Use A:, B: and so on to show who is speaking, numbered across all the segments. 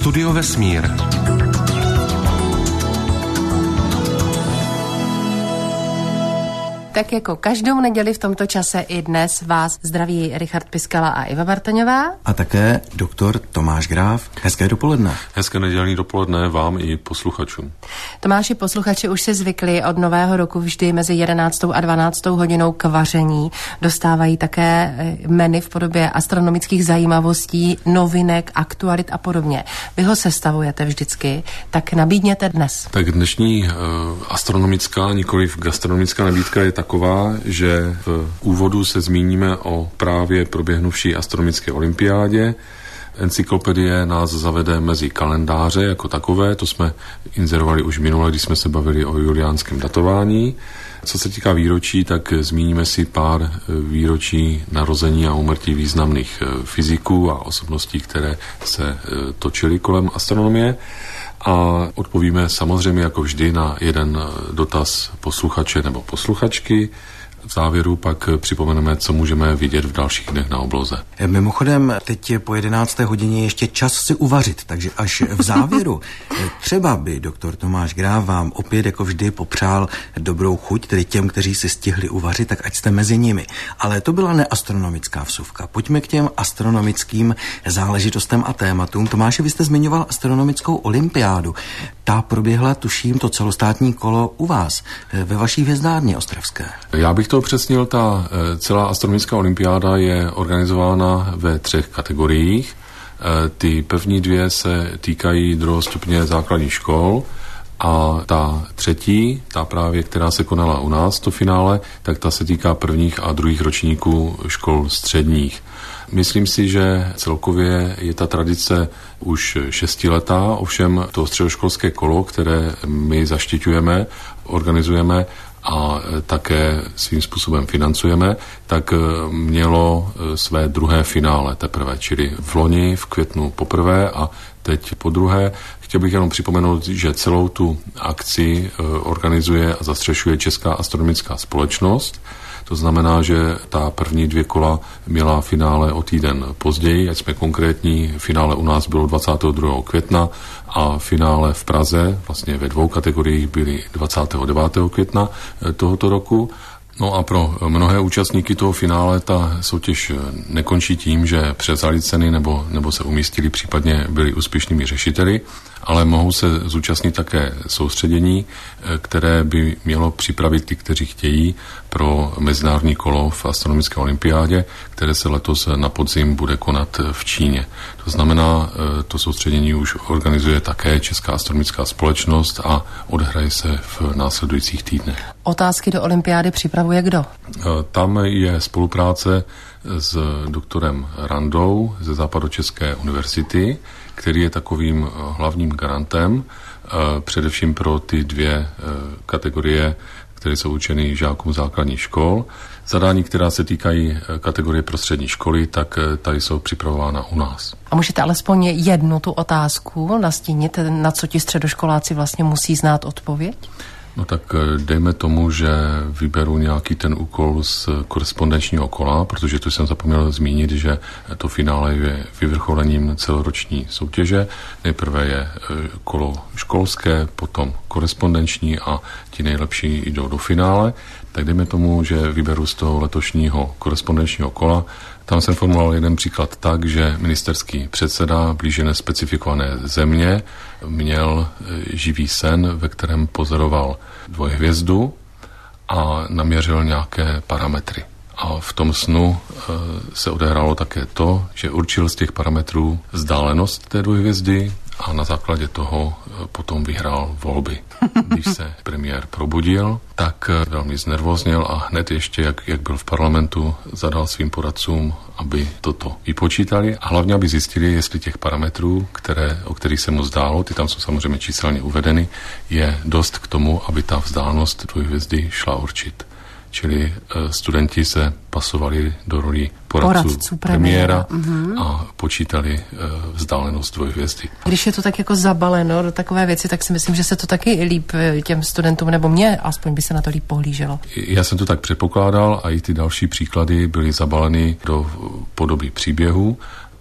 A: Studio Vesmír.
B: Tak jako každou neděli v tomto čase i dnes vás zdraví Richard Piskala a Iva Bartoňová.
C: A také doktor Tomáš Gráf. Hezké dopoledne.
D: Hezké nedělní dopoledne vám i posluchačům.
B: Tomáši, posluchači už si zvykli od nového roku vždy mezi 11. a 12. hodinou k vaření. Dostávají také menu v podobě astronomických zajímavostí, novinek, aktualit a podobně. Vy ho sestavujete vždycky, tak nabídněte dnes.
D: Tak dnešní astronomická, nikoliv gastronomická nabídka je taková, že v úvodu se zmíníme o právě proběhnuvší astronomické olympiádě. Encyklopedie nás zavede mezi kalendáře jako takové, to jsme inzerovali už minule, když jsme se bavili o juliánském datování. Co se týká výročí, tak zmíníme si pár výročí narození a úmrtí významných fyziků a osobností, které se točily kolem astronomie. A odpovíme samozřejmě jako vždy na jeden dotaz posluchače nebo posluchačky. V závěru pak připomeneme, co můžeme vidět v dalších dnech na obloze.
C: Mimochodem, teď je po 11. hodině ještě čas si uvařit, takže až v závěru třeba by doktor Tomáš Gráf vám opět jako vždy popřál dobrou chuť, tedy těm, kteří si stihli uvařit, tak ať jste mezi nimi. Ale to byla neastronomická vsuvka. Pojďme k těm astronomickým záležitostem a tématům. Tomáši, vy jste zmiňoval astronomickou olympiádu. Ta proběhla, tuším, to celostátní kolo u vás, ve vaší hvězdárně ostravské.
D: Já bych to upřesnil, ta celá astronomická olympiáda je organizována ve 3 kategoriích. Ty první 2 se týkají druhostupně základních škol a ta třetí, ta právě, která se konala u nás, to finále, tak ta se týká prvních a druhých ročníků škol středních. Myslím si, že celkově je ta tradice už 6letá, ovšem to středoškolské kolo, které my zaštiťujeme, organizujeme a také svým způsobem financujeme, tak mělo své druhé finále teprve, čili v loni v květnu poprvé a teď po druhé. Chtěl bych jenom připomenout, že celou tu akci organizuje a zastřešuje Česká astronomická společnost. To znamená, že ta první 2 kola měla finále o týden později, ať jsme konkrétní, finále u nás bylo 22. května a finále v Praze, vlastně ve 2 kategoriích byly 29. května tohoto roku. No a pro mnohé účastníky toho finále ta soutěž nekončí tím, že převzali ceny nebo se umístili, případně byli úspěšnými řešiteli, ale mohou se zúčastnit také soustředění, které by mělo připravit ty, kteří chtějí, pro mezinárodní kolo v astronomické olympiádě, které se letos na podzim bude konat v Číně. To znamená, to soustředění už organizuje také Česká astronomická společnost a odhraje se v následujících týdnech.
B: Otázky do olympiády připravuje kdo?
D: Tam je spolupráce s doktorem Randou ze Západočeské univerzity, který je takovým hlavním garantem, především pro ty 2 kategorie, které jsou určeny žákům základních škol. Zadání, která se týkají kategorie pro střední školy, tak tady jsou připravována u nás.
B: A můžete alespoň jednu tu otázku nastínit, na co ti středoškoláci vlastně musí znát odpověď?
D: No tak dejme tomu, že vyberu nějaký ten úkol z korespondenčního kola, protože to jsem zapomněl zmínit, že to finále je vyvrcholením celoroční soutěže. Nejprve je kolo školské, potom korespondenční a ti nejlepší jdou do finále. Tak dejme tomu, že vyberu z toho letošního korespondenčního kola. Tam jsem formuloval jeden příklad tak, že ministerský předseda blíže nespecifikované země měl živý sen, ve kterém pozoroval dvojhvězdu a naměřil nějaké parametry. A v tom snu se odehrálo také to, že určil z těch parametrů vzdálenost té dvojhvězdy a na základě toho potom vyhrál volby. Když se premiér probudil, tak velmi znervózněl a hned ještě, jak byl v parlamentu, zadal svým poradcům, aby toto vypočítali a hlavně, aby zjistili, jestli těch parametrů, o kterých se mu zdálo, ty tam jsou samozřejmě číselně uvedeny, je dost k tomu, aby ta vzdálenost dvojhvězdy šla určit. Čili studenti se pasovali do roli poradců premiéra a počítali vzdálenost dvojhvězdy.
B: Když je to tak jako zabaleno do takové věci, tak si myslím, že se to taky líp těm studentům, nebo mně aspoň by se na to líp pohlíželo.
D: Já jsem to tak předpokládal a i ty další příklady byly zabaleny do podoby příběhu,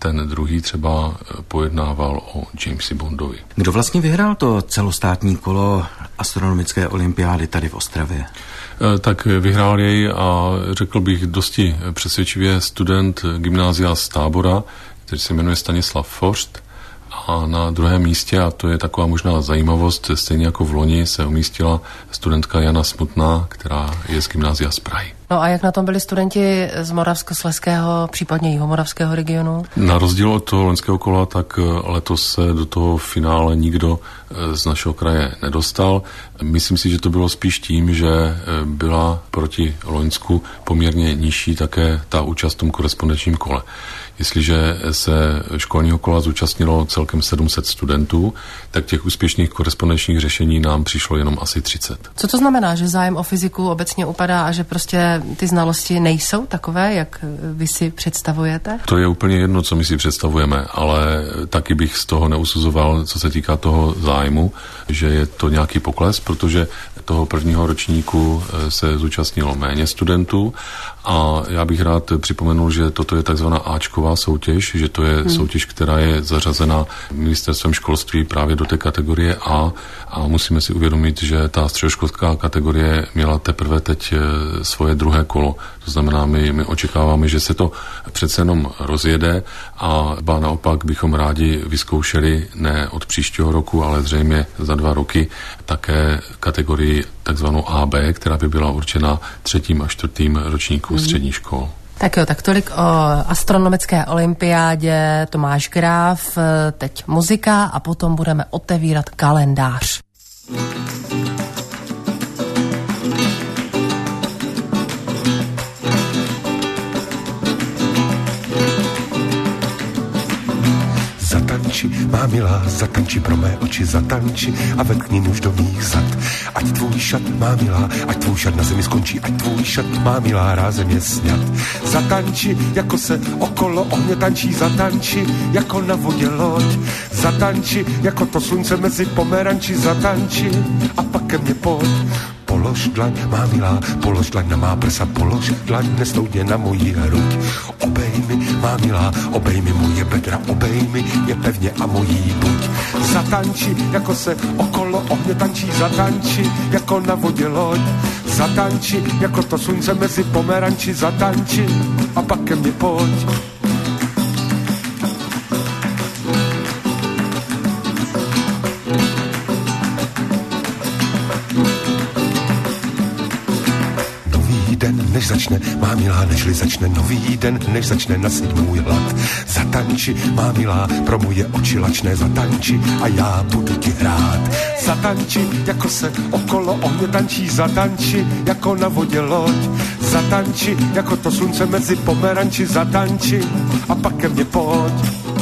D: ten druhý třeba pojednával o Jamesi Bondovi.
C: Kdo vlastně vyhrál to celostátní kolo astronomické olympiády tady v Ostravě?
D: Tak vyhrál jej a řekl bych dosti přesvědčivě student gymnázia z Tábora, který se jmenuje Stanislav Forst. A na druhém místě, a to je taková možná zajímavost, stejně jako v loni se umístila studentka Jana Smutná, která je z gymnázia z Prahy.
B: No a jak na tom byli studenti z Moravskoslezského, případně jihomoravského regionu?
D: Na rozdíl od toho loňského kola, tak letos se do toho finále nikdo z našeho kraje nedostal. Myslím si, že to bylo spíš tím, že byla proti Loňsku poměrně nižší také ta účast v tom korespondenčním kole. Jestliže se školního kola zúčastnilo celkem 700 studentů, tak těch úspěšných korespondenčních řešení nám přišlo jenom asi 30.
B: Co to znamená, že zájem o fyziku obecně upadá a že prostě ty znalosti nejsou takové, jak vy si představujete?
D: To je úplně jedno, co my si představujeme, ale taky bych z toho neusuzoval, co se týká toho zájmu, že je to nějaký pokles, protože toho prvního ročníku se zúčastnilo méně studentů a já bych rád připomenul, že toto je takzvaná áčková soutěž, že to je soutěž, která je zařazena ministerstvem školství právě do té kategorie A a musíme si uvědomit, že ta středoškolská kategorie měla teprve teď svoje druhé kolo. To znamená, my očekáváme, že se to přece jenom rozjede a ba naopak bychom rádi vyzkoušeli ne od příštího roku, ale zřejmě za 2 roky také kategorii takzvanou AB, která by byla určena 3. a 4. ročníku středních škol.
B: Tak jo, tak tolik o astronomické olympiádě. Tomáš Graf, teď muzika a potom budeme otevírat kalendář.
A: Zatanči, má milá, zatanči pro mé oči, zatanči a vetkni nůž do mých zad. Ať tvůj šat, má milá, ať tvůj šat na zemi skončí, ať tvůj šat, má milá, rázem je sňat. Zatanči, jako se okolo ohně tančí, zatanči, jako na vodě loď. Zatanči, jako to slunce mezi pomeranči, zatanči a pak ke mně pojď. Polož dlaň, má milá, polož dlaň na má prsa, polož dlaň nestoudně na moji hruď. Obej mi, má milá, obej mi moje bedra, obej mi je pevně a mojí buď. Zatanči, jako se okolo ohně tančí, zatanči, jako na vodě loď. Zatanči, jako to slunce mezi pomeranči, zatanči a pak ke mně pojď. Než začne, má milá, nežli začne nový den, než začne nasyt můj hlad. Zatanči, má milá, pro moje oči lačné, zatanči a já budu ti hrát. Zatanči, jako se okolo ohně tančí, zatanči, jako na vodě loď. Zatanči, jako to slunce mezi pomeranči, zatanči a pak ke mně pojď.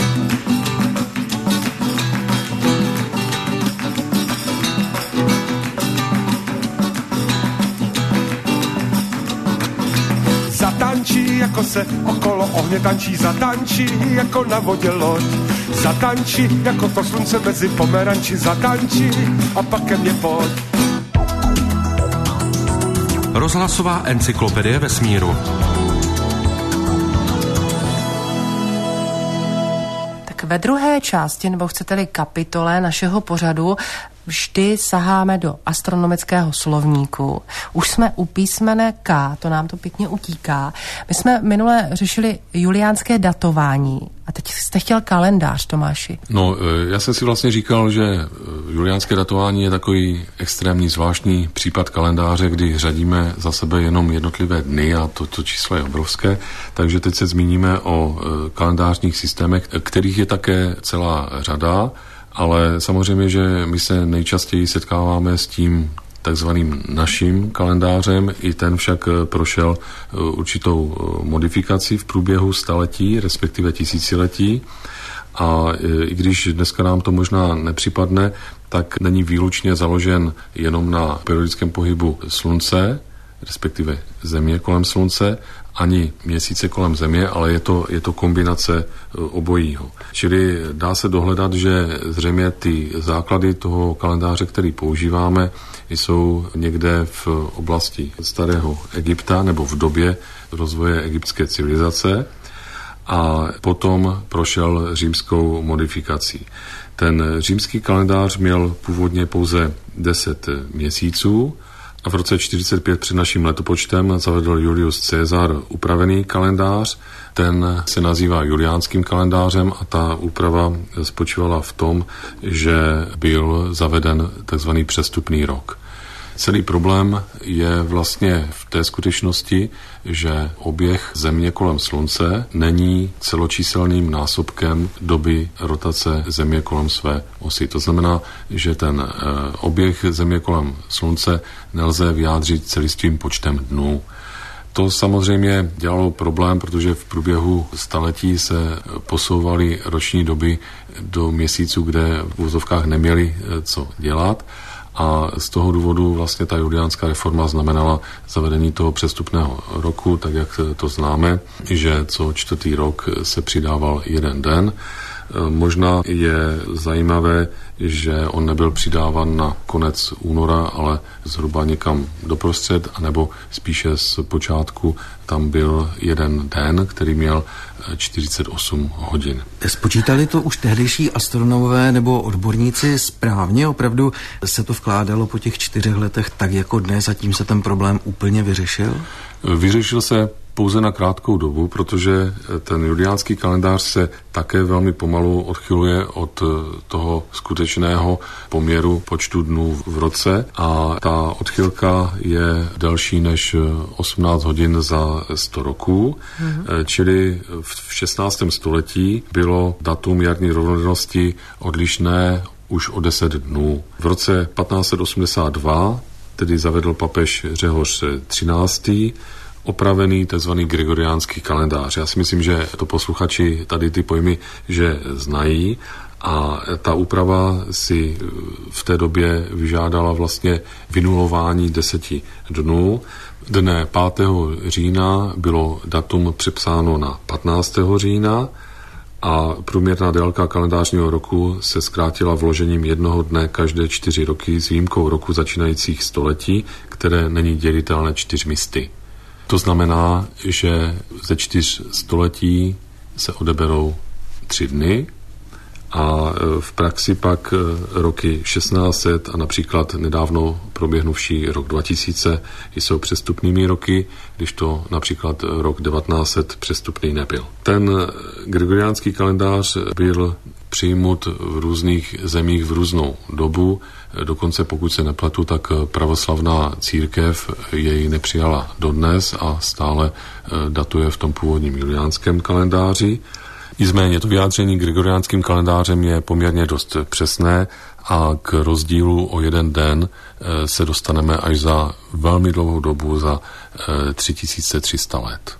A: Zatančí, jako se okolo ohně tančí, zatančí, jako na vodě loď. Zatančí, jako to slunce mezi pomeranči, zatančí a pak ke mně pojď.
E: Rozhlasová encyklopedie vesmíru.
B: Tak ve druhé části, nebo chcete-li kapitole našeho pořadu, vždy saháme do astronomického slovníku. Už jsme u písmene K, to nám to pěkně utíká. My jsme minule řešili juliánské datování a teď jste chtěl kalendář, Tomáši.
D: No, já jsem si vlastně říkal, že juliánské datování je takový extrémní zvláštní případ kalendáře, kdy řadíme za sebe jenom jednotlivé dny a to číslo je obrovské. Takže teď se zmíníme o kalendářních systémech, kterých je také celá řada. Ale samozřejmě, že my se nejčastěji setkáváme s tím takzvaným naším kalendářem, i ten však prošel určitou modifikací v průběhu staletí, respektive tisíciletí. A i když dneska nám to možná nepřipadne, tak není výlučně založen jenom na periodickém pohybu Slunce, respektive Země kolem Slunce, ani Měsíce kolem Země, ale je to kombinace obojího. Čili dá se dohledat, že zřejmě ty základy toho kalendáře, který používáme, jsou někde v oblasti starého Egypta nebo v době rozvoje egyptské civilizace. a potom prošel římskou modifikací. Ten římský kalendář měl původně pouze 10 měsíců a v roce 45 před naším letopočtem zavedl Julius Caesar upravený kalendář. Ten se nazývá juliánským kalendářem a ta úprava spočívala v tom, že byl zaveden takzvaný přestupný rok. Celý problém je vlastně v té skutečnosti, že oběh Země kolem Slunce není celočíselným násobkem doby rotace Země kolem své osy. To znamená, že ten oběh Země kolem Slunce nelze vyjádřit celistvým počtem dnů. To samozřejmě dělalo problém, protože v průběhu staletí se posouvaly roční doby do měsíců, kde v úzovkách neměli co dělat. A z toho důvodu vlastně ta juliánská reforma znamenala zavedení toho přestupného roku, tak jak to známe, že co 4. rok se přidával jeden den. Možná je zajímavé, že on nebyl přidáván na konec února, ale zhruba někam doprostřed, anebo spíše z počátku tam byl jeden den, který měl 48 hodin.
C: Spočítali to už tehdejší astronomové nebo odborníci správně? Opravdu se to vkládalo po těch 4 letech tak jako dnes a tím se ten problém úplně vyřešil?
D: Vyřešil se pouze na krátkou dobu, protože ten juliánský kalendář se také velmi pomalu odchyluje od toho skutečného poměru počtu dnů v roce a ta odchylka je delší než 18 hodin za 100 roků, čili v 16. století bylo datum jarní rovnodennosti odlišné už o 10 dnů. V roce 1582 tedy zavedl papež Řehoř XIII. Opravený tzv. Gregoriánský kalendář. Já si myslím, že to posluchači tady ty pojmy, že znají a ta úprava si v té době vyžádala vlastně vynulování 10 dnů. Dne 5. října bylo datum přepsáno na 15. října a průměrná délka kalendářního roku se zkrátila vložením jednoho dne každé 4 roky s výjimkou roku začínajících století, které není dělitelné 4 sty. To znamená, že ze 4 století se odeberou 3 dny a v praxi pak roky 1600 a například nedávno proběhnuvší rok 2000 jsou přestupnými roky, když to například rok 1900 přestupný nebyl. Ten gregoriánský kalendář byl přijmut v různých zemích v různou dobu. Dokonce, pokud se nepletu, tak pravoslavná církev jej nepřijala dodnes a stále datuje v tom původním juliánském kalendáři. Nicméně to vyjádření gregoriánským kalendářem je poměrně dost přesné a k rozdílu o jeden den se dostaneme až za velmi dlouhou dobu, za 3300 let.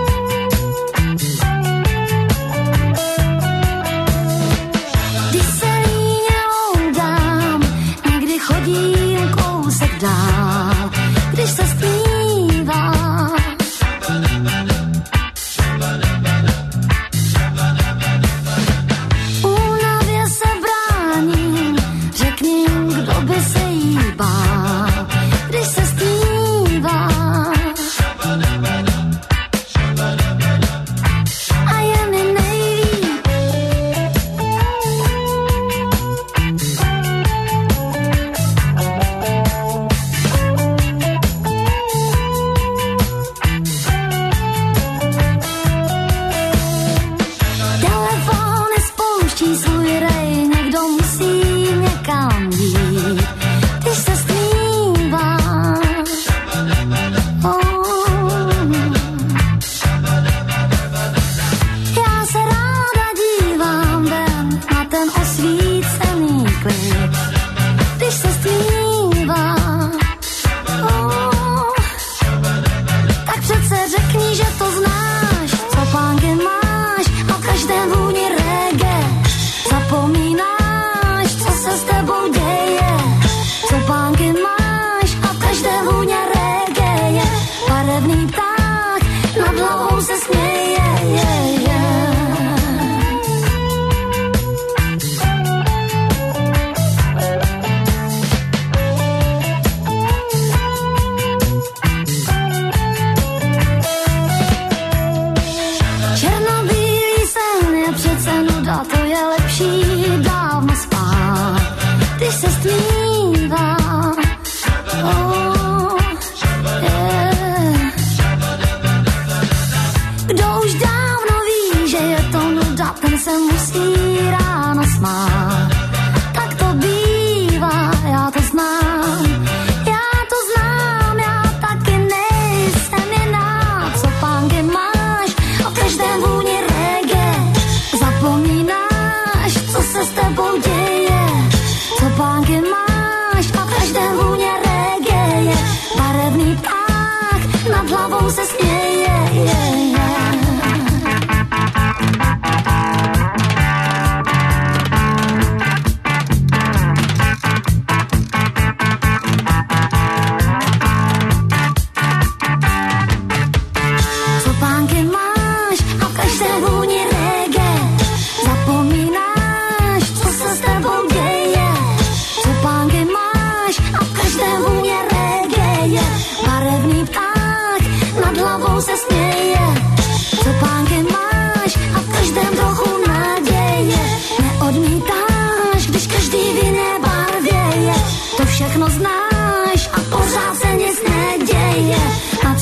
F: Dice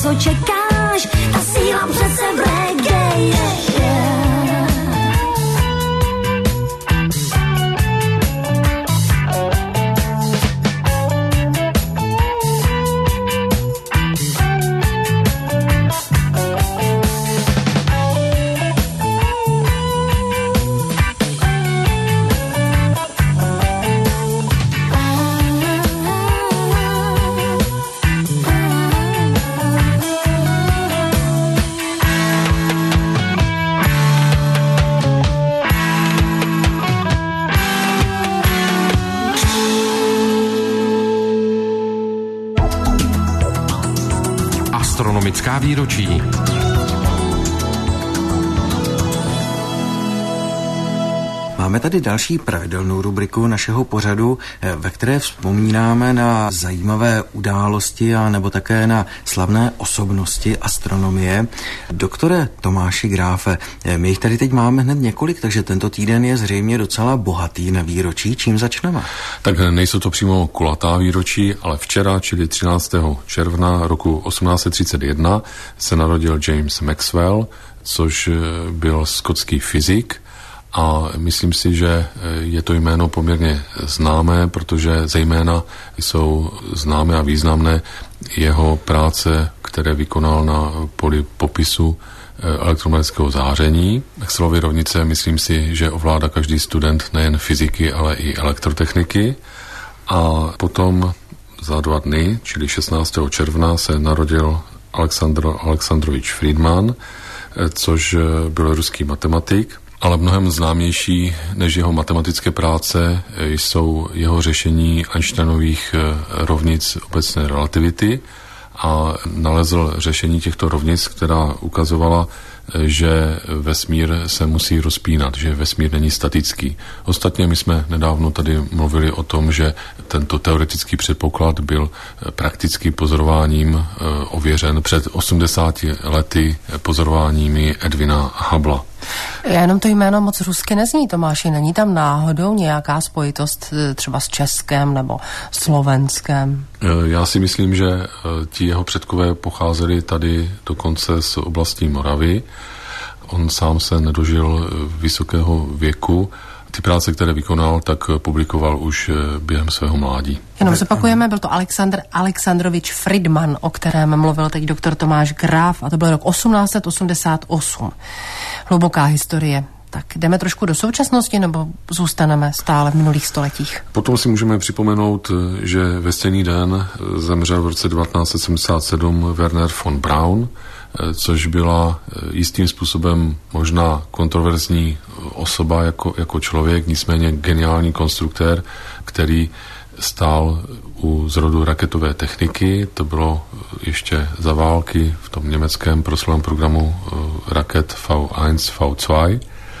F: co čekáš, ta síla přece v reggae, yeah, yeah.
E: Astronomická výročí.
C: Máme tady další pravidelnou rubriku našeho pořadu, ve které vzpomínáme na zajímavé události a nebo také na slavné osobnosti astronomie. Doktore Tomáši Gráfe, my jich tady teď máme hned několik, takže tento týden je zřejmě docela bohatý na výročí. Čím začneme?
D: Tak nejsou to přímo kulatá výročí, ale včera, čili 13. června roku 1831, se narodil James Maxwell, což byl skotský fyzik. A myslím si, že je to jméno poměrně známé, protože zejména jsou známé a významné jeho práce, které vykonal na poli popisu elektromagnetického záření. Maxwellovy rovnice, myslím si, že ovládá každý student nejen fyziky, ale i elektrotechniky. A potom za 2 dny, čili 16. června, se narodil Alexandr Alexandrovič Friedman, což byl ruský matematik. Ale mnohem známější než jeho matematické práce jsou jeho řešení Einsteinových rovnic obecné relativity a nalezl řešení těchto rovnic, která ukazovala, že vesmír se musí rozpínat, že vesmír není statický. Ostatně my jsme nedávno tady mluvili o tom, že tento teoretický předpoklad byl prakticky pozorováním ověřen před 80 lety pozorováními Edwina Hubbla.
B: Já jenom to jméno moc rusky nezní, Tomáši, není tam náhodou nějaká spojitost třeba s Českem nebo Slovenskem?
D: Já si myslím, že ti jeho předkové pocházeli tady dokonce z oblastí Moravy. On sám se nedožil vysokého věku. Ty práce, které vykonal, tak publikoval už během svého mládí.
B: Jenom zopakujeme, byl to Alexandr Alexandrovič Friedman, o kterém mluvil teď doktor Tomáš Graf, a to byl rok 1888. Hluboká historie. Tak jdeme trošku do současnosti, nebo zůstaneme stále v minulých stoletích?
D: Potom si můžeme připomenout, že ve stejný den zemřel v roce 1977 Werner von Braun, což byla jistým způsobem možná kontroverzní osoba jako člověk, nicméně geniální konstruktér, který stál u zrodu raketové techniky. To bylo ještě za války v tom německém proslovém programu raket V1, V2,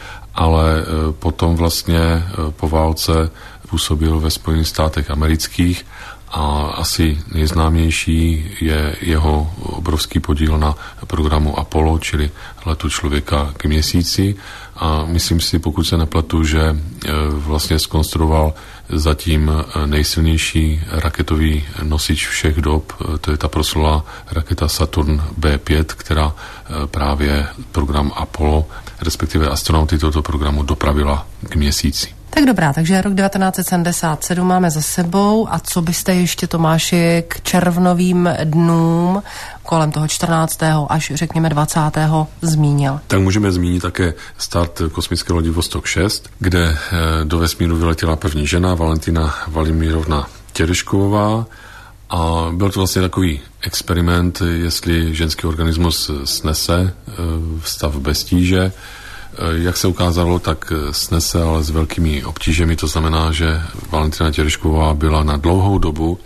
D: ale potom vlastně po válce působil ve Spojených státech amerických a asi nejznámější je jeho obrovský podíl na programu Apollo, čili letu člověka k měsíci. A myslím si, pokud se nepletu, že vlastně zkonstruoval zatím nejsilnější raketový nosič všech dob, to je ta proslulá raketa Saturn B5, která právě program Apollo, respektive astronauty tohoto programu dopravila k měsíci.
B: Tak dobrá, takže rok 1977 máme za sebou a co byste ještě, Tomáši, k červnovým dnům kolem toho 14. až řekněme 20. zmínil?
D: Tak můžeme zmínit také start kosmické lodi Vostok 6, kde do vesmíru vyletěla první žena, Valentina Valimírovna Těryšková, a byl to vlastně takový experiment, jestli ženský organismus snese stav bez tíže. Jak se ukázalo, tak snese, ale s velkými obtížemi. To znamená, že Valentina Těryšková byla na dlouhou dobu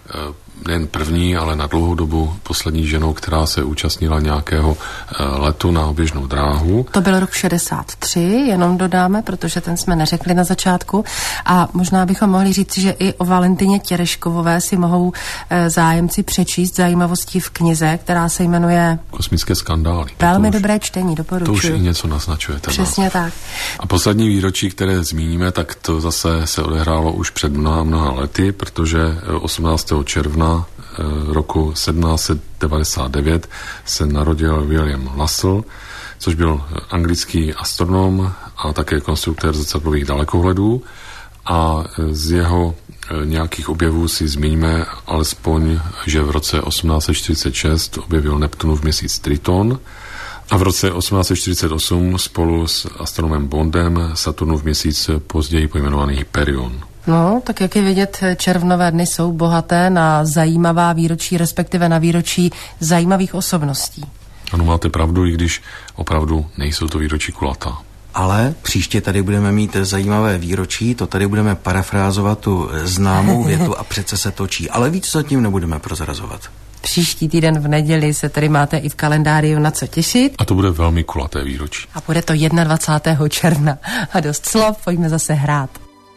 D: nejen první, ale na dlouhou dobu poslední ženou, která se účastnila nějakého letu na oběžnou dráhu.
B: To byl rok 63, jenom dodáme, protože ten jsme neřekli na začátku. A možná bychom mohli říct, že i o Valentině Těryškovové si mohou zájemci přečíst zajímavosti v knize, která se jmenuje
D: Kosmické skandály.
B: Velmi dobré čtení, doporučuji.
D: To už i něco naznačuje.
B: Přesně tak.
D: A poslední výročí, které zmíníme, tak to zase se odehrálo už před mnoha lety, protože 18. června roku 1799 se narodil William Lassell, což byl anglický astronom a také konstruktér zrcadlových dalekohledů. A z jeho nějakých objevů si zmíníme alespoň, že v roce 1846 objevil Neptunův měsíc Triton a v roce 1848 spolu s astronomem Bondem Saturnův měsíc později pojmenovaný Hyperion.
B: No, tak jak je vidět, červnové dny jsou bohaté na zajímavá výročí, respektive na výročí zajímavých osobností.
D: Ano, máte pravdu, i když opravdu nejsou to výročí kulatá.
C: Ale příště tady budeme mít zajímavé výročí, to tady budeme parafrázovat tu známou větu a přece se točí. Ale víc zatím nebudeme prozrazovat.
B: Příští týden v neděli se tady máte i v kalendáriu na co těšit.
D: A to bude velmi kulaté výročí.
B: A bude to 21. června. A dost slov, pojďme zase hrát.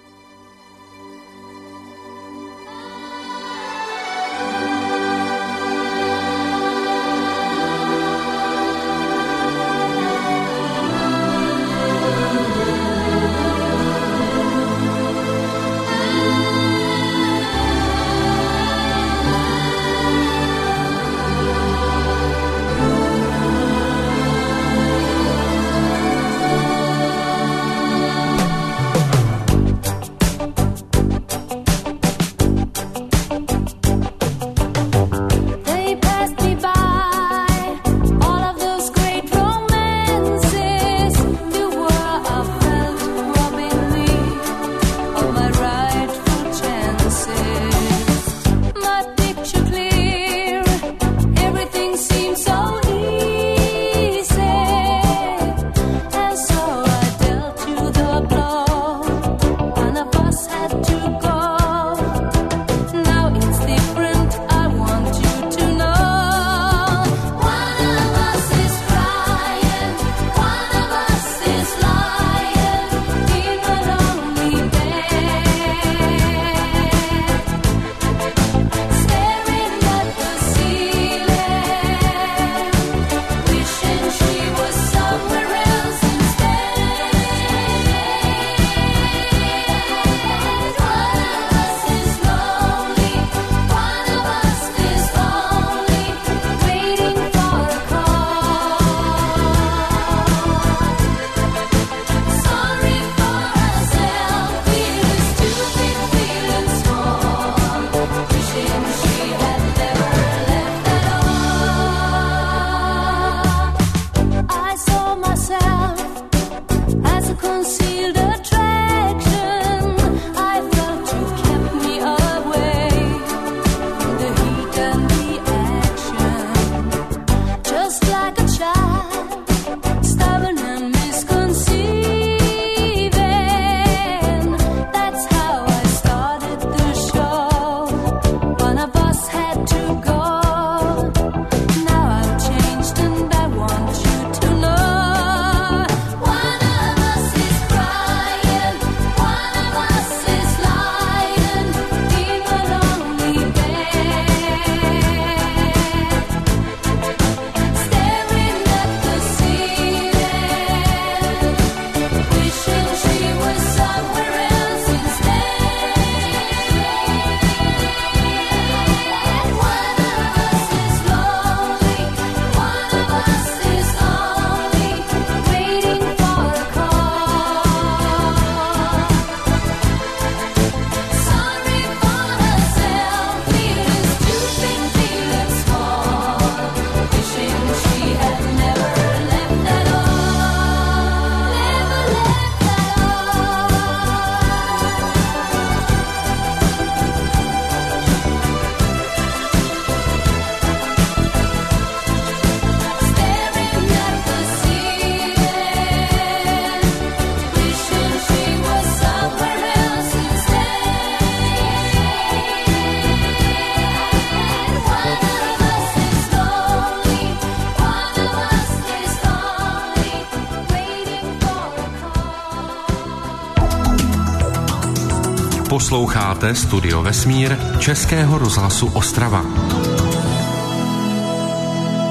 E: Posloucháte Studio Vesmír Českého rozhlasu Ostrava.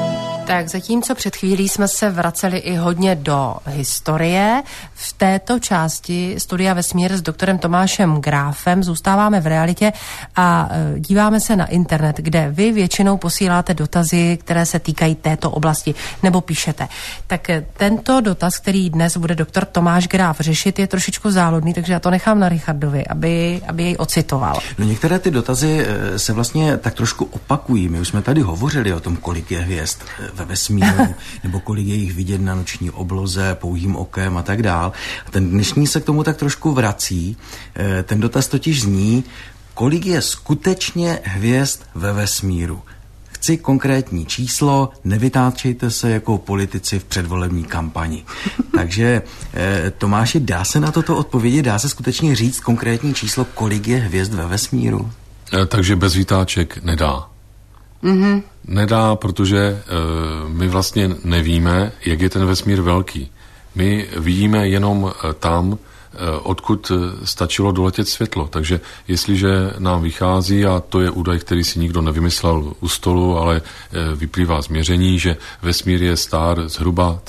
B: Tak zatímco před chvílí jsme se vraceli i hodně do historie, v této části Studia Vesmír s doktorem Tomášem Gráfem zůstáváme v realitě a díváme se na internet, kde vy většinou posíláte dotazy, které se týkají této oblasti, nebo píšete. Tak tento dotaz, který dnes bude doktor Tomáš Gráf řešit, je trošičku záludný, takže já to nechám na Richardovi, aby jej ocitoval.
C: No některé ty dotazy se vlastně tak trošku opakují. My už jsme tady hovořili o tom, kolik je hvězd ve vesmíru, nebo kolik je jich vidět na noční obloze, pouhým okem a tak dál. Ten dnešní se k tomu tak trošku vrací. Ten dotaz totiž zní, kolik je skutečně hvězd ve vesmíru. Chci konkrétní číslo, nevytáčejte se jako politici v předvolební kampani. Takže Tomáši, dá se na toto odpovědět? Dá se skutečně říct konkrétní číslo, kolik je hvězd ve vesmíru?
D: Takže bez výtáček nedá. Mm-hmm. Nedá, protože my vlastně nevíme, jak je ten vesmír velký. My vidíme jenom tam, odkud stačilo doletět světlo. Takže jestliže nám vychází, a to je údaj, který si nikdo nevymyslel u stolu, ale vyplývá z měření, že vesmír je star zhruba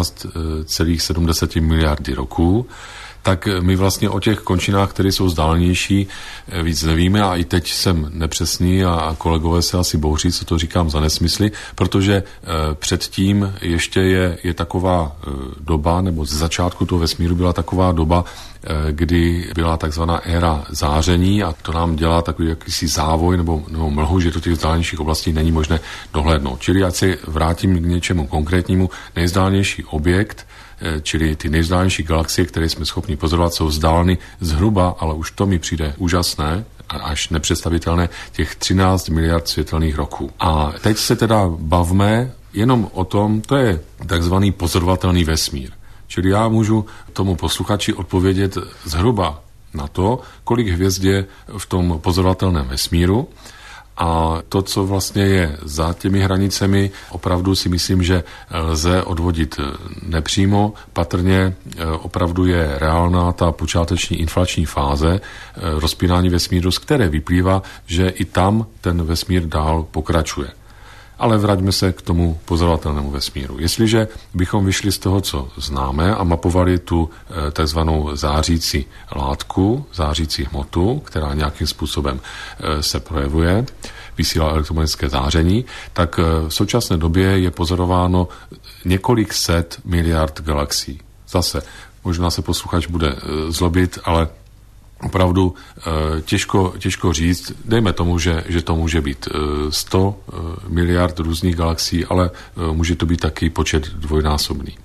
D: 13,7 miliardy roků, tak my vlastně o těch končinách, které jsou vzdálenější, víc nevíme a i teď jsem nepřesný a kolegové se asi bouří, co to říkám za nesmysly, protože předtím ještě je taková doba, nebo ze začátku toho vesmíru byla taková doba, kdy byla takzvaná éra záření a to nám dělá takový jakýsi závoj nebo mlhu, že do těch vzdálenějších oblastí není možné dohlédnout. Čili ať se vrátím k něčemu konkrétnímu, nejvzdálenější objekt, čili ty nejvzdálenější galaxie, které jsme schopni pozorovat, jsou vzdáleny zhruba, ale už to mi přijde úžasné, až nepředstavitelné, těch 13 miliard světelných roků. A teď se teda bavme jenom o tom, to je takzvaný pozorovatelný vesmír. Čili já můžu tomu posluchači odpovědět zhruba na to, kolik hvězd je v tom pozorovatelném vesmíru. A to, co vlastně je za těmi hranicemi, opravdu si myslím, že lze odvodit nepřímo. Patrně opravdu je reálná ta počáteční inflační fáze rozpínání vesmíru, z které vyplývá, že i tam ten vesmír dál pokračuje. Ale vraťme se k tomu pozorovatelnému vesmíru. Jestliže bychom vyšli z toho, co známe a mapovali tu takzvanou zářící látku, zářící hmotu, která nějakým způsobem se projevuje, vysílá elektromagnetické záření, tak v současné době je pozorováno několik set miliard galaxií. Zase, možná se posluchač bude zlobit, ale opravdu těžko říct, dejme tomu, že to může být 100 miliard různých galaxií, ale může to být taky počet dvojnásobný.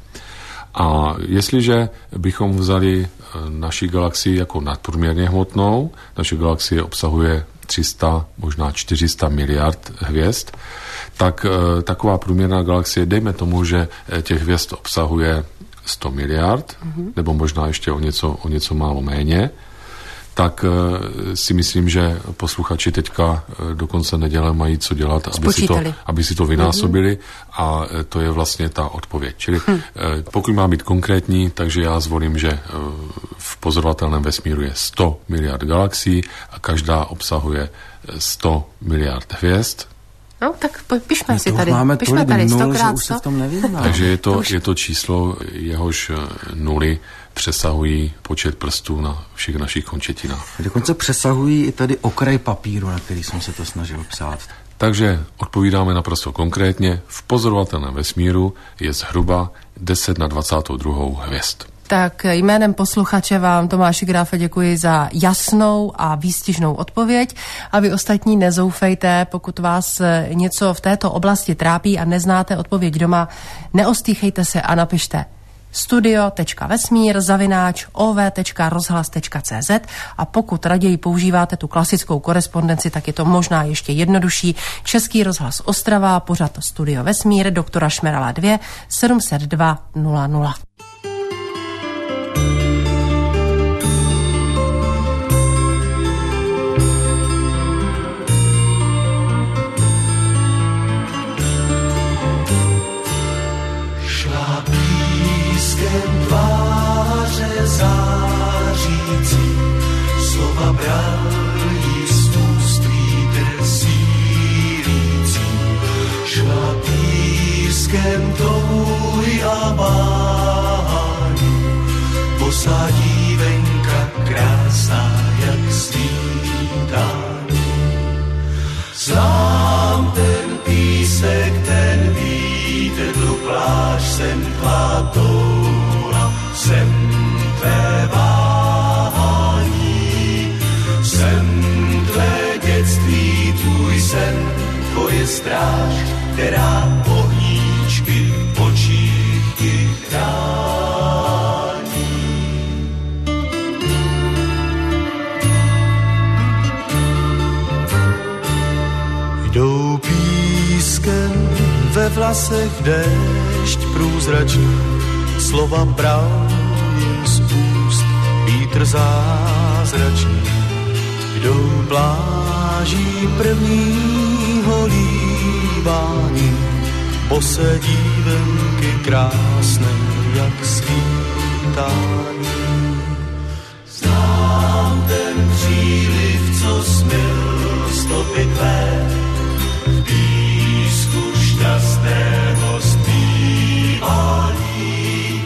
D: A jestliže bychom vzali naši galaxii jako nadprůměrně hmotnou, naše galaxie obsahuje 300, možná 400 miliard hvězd, tak taková průměrná galaxie, dejme tomu, že těch hvězd obsahuje 100 miliard, nebo možná ještě o něco málo méně, tak si myslím, že posluchači teďka do konce neděle mají co dělat, aby si to vynásobili a to je vlastně ta odpověď. Čili pokud má být konkrétní, takže já zvolím, že v pozorovatelném vesmíru je 100 miliard galaxií a každá obsahuje 100 miliard hvězd.
B: No, tak pišme si
C: to
B: tady.
C: Máme
B: pišme
C: tady
B: 100krát
C: že už se v tom nevyzná.
D: Takže je to číslo, jehož nuly přesahují počet prstů na všech našich končetinách.
C: Dokonce přesahují i tady okraj papíru, na který jsem se to snažil psát.
D: Takže odpovídáme naprosto konkrétně. V pozorovatelném vesmíru je zhruba 10 na 22 hvězd.
B: Tak jménem posluchače vám, Tomáši Gráfe, děkuji za jasnou a výstižnou odpověď a vy ostatní nezoufejte, pokud vás něco v této oblasti trápí a neznáte odpověď doma, neostýchejte se a napište studio.vesmír@ov.rozhlas.cz a pokud raději používáte tu klasickou korespondenci, tak je to možná ještě jednodušší. Český rozhlas Ostrava, pořad Studio Vesmír, doktora Šmerala 2, 702 00.
G: Šla pískem pískem touhy a bání, bosá dívenka krásná jak svítání. Znám ten písek, ten vítr, tu pláž, jsem tvá touha, jsem tvé váhání, jsem tvé dětství, tvůj sen, tvoje stráž, která ohníčky v očích ti chrání. Jdou pískem ve vlasech déšť průzračný, slova bral jim z úst vítr zázračný. Jdou pláží prvního lívání, bosé dívenky krásné jak svítání. Znám ten příliv, co smyl stopy tvé, v písku šťastného zpívání.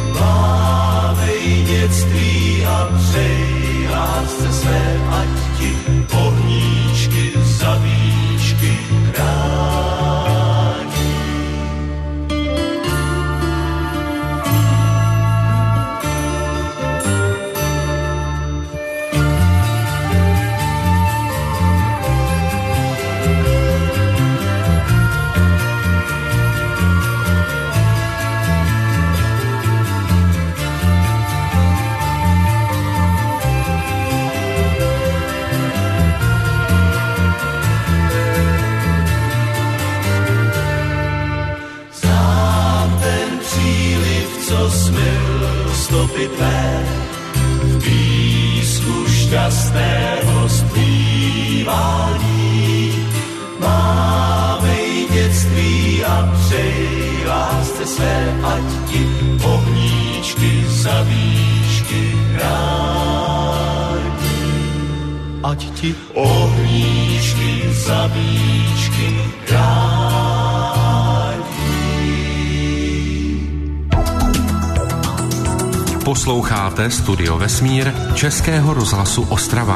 G: Mávej dětství a přeji lásce své, ať ti ohníčky za výšky chrání. Stopy tvé v písku šťastného zpívání. Mávej dětství a přeji lásce své, ať ti ohníčky za výšky chrání. Ať ti ohníčky za výšky chrání.
E: Posloucháte Studio Vesmír Českého rozhlasu Ostrava.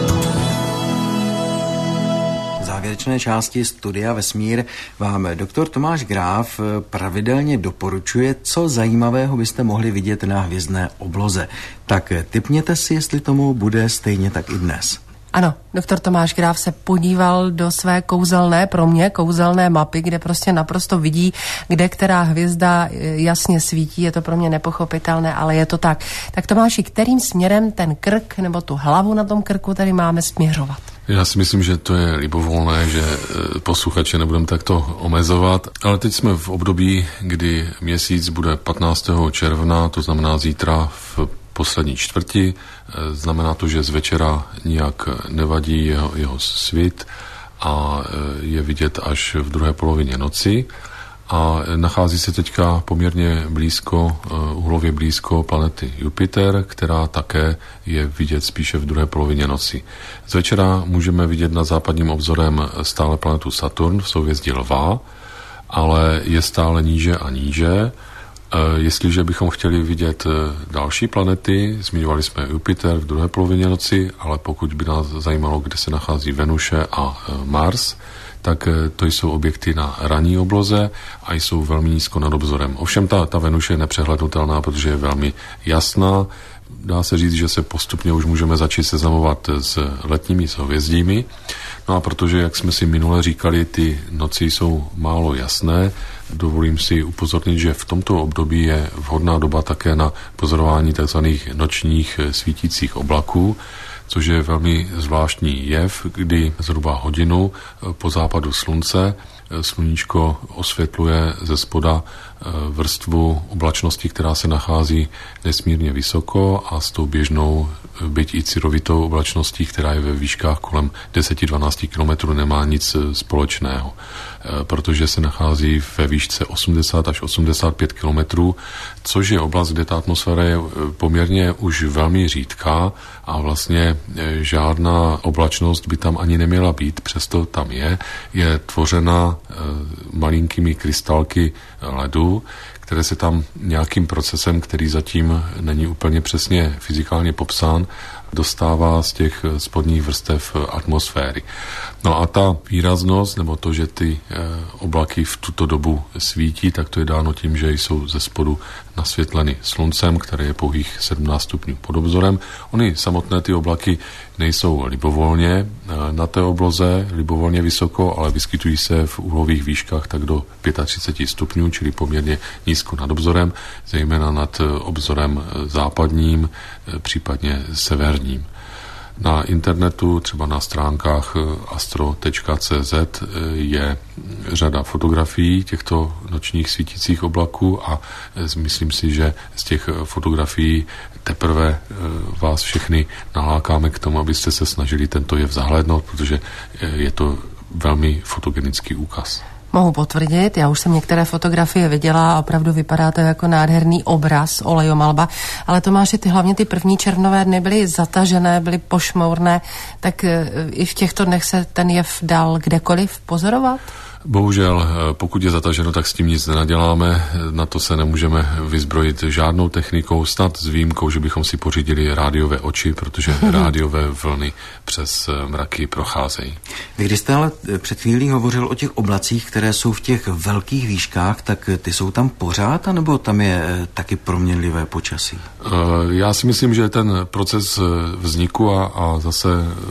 C: V závěrečné části Studia Vesmír vám doktor Tomáš Gráf pravidelně doporučuje, co zajímavého byste mohli vidět na hvězdné obloze. Tak tipněte si, jestli tomu bude stejně tak i dnes.
B: Ano, doktor Tomáš Gráf se podíval do své kouzelné, pro mě kouzelné mapy, kde prostě naprosto vidí, kde která hvězda jasně svítí. Je to pro mě nepochopitelné, ale je to tak. Tak Tomáši, kterým směrem ten krk nebo tu hlavu na tom krku tady máme směřovat?
D: Já si myslím, že to je libovolné, že posluchače nebudeme takto omezovat, ale teď jsme v období, kdy měsíc bude 15. června, to znamená zítra v poslední čtvrti. Znamená to, že z večera nijak nevadí jeho svit a je vidět až v druhé polovině noci. A nachází se teďka poměrně blízko, uhlově blízko planety Jupiter, která také je vidět spíše v druhé polovině noci. Z večera můžeme vidět nad západním obzorem stále planetu Saturn v souhvězdí Lva, ale je stále níže a níže. Jestliže bychom chtěli vidět další planety, zmiňovali jsme Jupiter v druhé polovině noci, ale pokud by nás zajímalo, kde se nachází Venuše a Mars, tak to jsou objekty na ranní obloze a jsou velmi nízko nad obzorem. Ovšem ta Venuše je nepřehlednutelná, protože je velmi jasná. Dá se říct, že se postupně už můžeme začít seznamovat s letními souhvězdími. No a protože, jak jsme si minule říkali, ty noci jsou málo jasné, dovolím si upozornit, že v tomto období je vhodná doba také na pozorování tzv. Nočních svítících oblaků, což je velmi zvláštní jev, kdy zhruba hodinu po západu slunce sluníčko osvětluje ze spoda vrstvu oblačnosti, která se nachází nesmírně vysoko a s tou běžnou, byť i cirovitou oblačností, která je ve výškách kolem 10-12 km, nemá nic společného, protože se nachází ve výšce 80 až 85 km, což je oblast, kde ta atmosféra je poměrně už velmi řídká a vlastně žádná oblačnost by tam ani neměla být, přesto tam je tvořena malinkými krystalky ledu, které se tam nějakým procesem, který zatím není úplně přesně fyzikálně popsán, dostává z těch spodních vrstev atmosféry. No a ta výraznost, nebo to, že ty oblaky v tuto dobu svítí, tak to je dáno tím, že jsou ze spodu nasvětleny sluncem, které je pouhých 17 stupňů pod obzorem. Ony samotné ty oblaky nejsou libovolně na té obloze, libovolně vysoko, ale vyskytují se v úhlových výškách tak do 35 stupňů, čili poměrně nízko nad obzorem, zejména nad obzorem západním, případně severním. Na internetu, třeba na stránkách astro.cz je řada fotografií těchto nočních svítících oblaků a myslím si, že z těch fotografií teprve vás všechny nalákáme k tomu, abyste se snažili tento jev zahlédnout, protože je to velmi fotogenický úkaz.
B: Mohu potvrdit, já už jsem některé fotografie viděla a opravdu vypadá to jako nádherný obraz olejomalba, ale Tomáši, hlavně ty první červnové dny byly zatažené, byly pošmourné, tak i v těchto dnech se ten jev dal kdekoliv pozorovat?
D: Bohužel, pokud je zataženo, tak s tím nic nenaděláme, na to se nemůžeme vyzbrojit žádnou technikou, snad s výjimkou, že bychom si pořídili rádiové oči, protože rádiové vlny přes mraky procházejí.
C: Vy když jste ale před chvílí hovořil o těch oblacích, které jsou v těch velkých výškách, tak ty jsou tam pořád, anebo tam je taky proměnlivé počasí?
D: Já si myslím, že ten proces vzniku a zase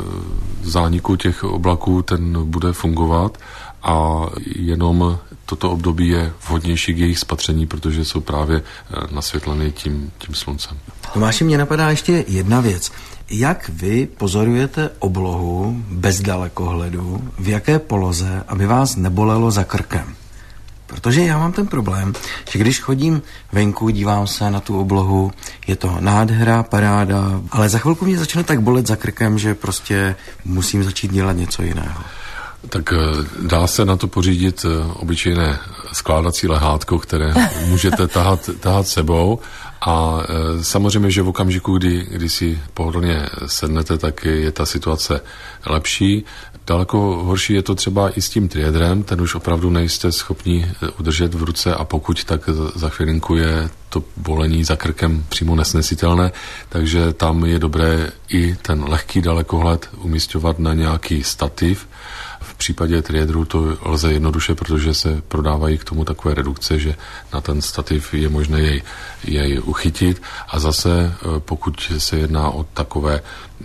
D: zániku těch oblaků, ten bude fungovat, a jenom toto období je vhodnější k jejich spatření, protože jsou právě nasvětleny tím sluncem.
C: Tomáši, mě napadá ještě jedna věc. Jak vy pozorujete oblohu bez dalekohledu, v jaké poloze, aby vás nebolelo za krkem? Protože já mám ten problém, že když chodím venku, dívám se na tu oblohu, je to nádhera, paráda, ale za chvilku mě začne tak bolet za krkem, že prostě musím začít dělat něco jiného.
D: Tak dá se na to pořídit obyčejné skládací lehátko, které můžete tahat sebou a samozřejmě, že v okamžiku, kdy si pohodlně sednete, tak je ta situace lepší. Daleko horší je to třeba i s tím triedrem, ten už opravdu nejste schopni udržet v ruce a pokud, tak za chvilinku je to bolení za krkem přímo nesnesitelné, takže tam je dobré i ten lehký dalekohled umísťovat na nějaký stativ. V případě triedru to lze jednoduše, protože se prodávají k tomu takové redukce, že na ten stativ je možné jej uchytit a zase pokud se jedná o takové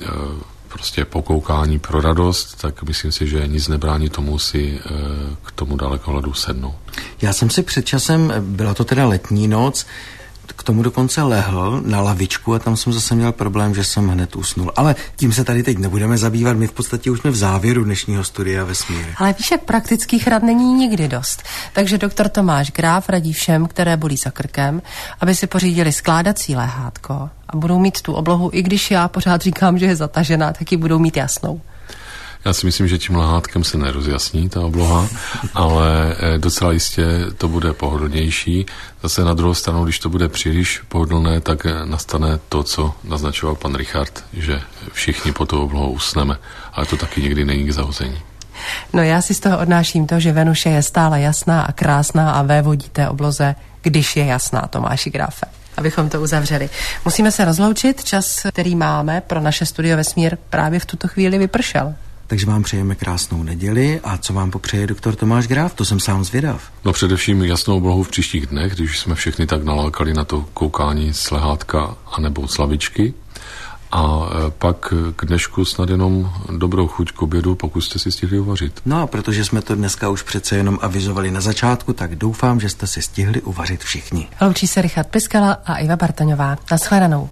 D: prostě pokoukání pro radost, tak myslím si, že nic nebrání tomu si k tomu dalekohledu sednout.
C: Já jsem si před časem, byla to teda letní noc, k tomu dokonce lehl na lavičku a tam jsem zase měl problém, že jsem hned usnul. Ale tím se tady teď nebudeme zabývat, my v podstatě už jsme v závěru dnešního Studia Vesmír.
B: Ale víš, jak praktických rad není nikdy dost. Takže doktor Tomáš Gráf radí všem, které bolí za krkem, aby si pořídili skládací lehátko a budou mít tu oblohu, i když já pořád říkám, že je zatažená, tak ji budou mít jasnou.
D: Já si myslím, že tím lehátkem se nerozjasní ta obloha, ale docela jistě to bude pohodlnější. Zase na druhou stranu, když to bude příliš pohodlné, tak nastane to, co naznačoval pan Richard, že všichni pod tou oblohou usneme, ale to taky někdy není k zahození.
B: No já si z toho odnáším to, že Venuše je stále jasná a krásná a vévodí té obloze, když je jasná, Tomáši Gráfe. Abychom to uzavřeli. Musíme se rozloučit, čas, který máme pro naše Studio Vesmír, právě v tuto chvíli vypršel.
C: Takže vám přejeme krásnou neděli a co vám popřeje doktor Tomáš Gráf, to jsem sám zvědav.
D: No především jasnou oblohu v příštích dnech, když jsme všechny tak nalákali na to koukání z lehátka anebo z lavičky. A pak k dnešku snad jenom dobrou chuť k obědu, pokud jste si stihli uvařit.
C: No a protože jsme to dneska už přece jenom avizovali na začátku, tak doufám, že jste si stihli uvařit všichni.
B: Loučí se Richard Piskala a Iva Bartoňová. Naschledanou.